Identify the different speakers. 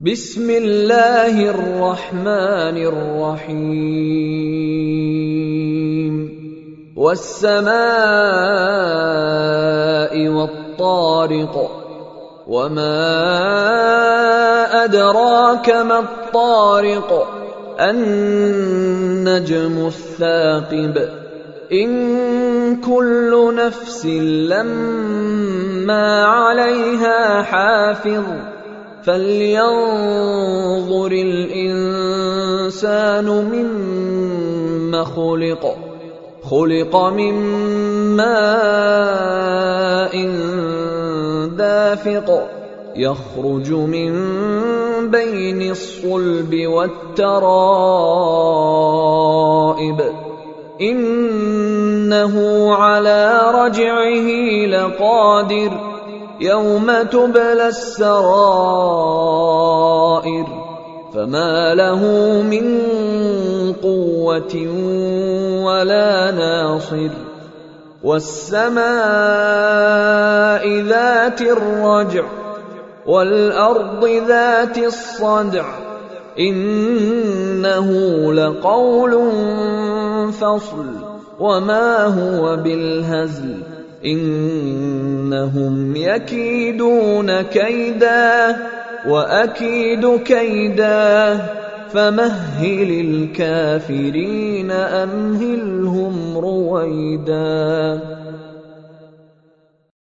Speaker 1: بسم الله الرحمن الرحيم والسماء والطارق وما أدراك ما الطارق النجم الثاقب إن كل نفس لما عليها حافظ فلينظر الإنسان مما خلق من ماء دافق يخرج من بين الصلب والترائب إنه على رجعه لقادر يوم تبلى السرائر فما له من قوة ولا ناصر والسماء ذات الرجع والأرض ذات الصدع إنه لقول فصل وما هو بالهزل إنهم يكيدون كيدا وأكيد كيدا فمهل الكافرين أمهلهم رويدا.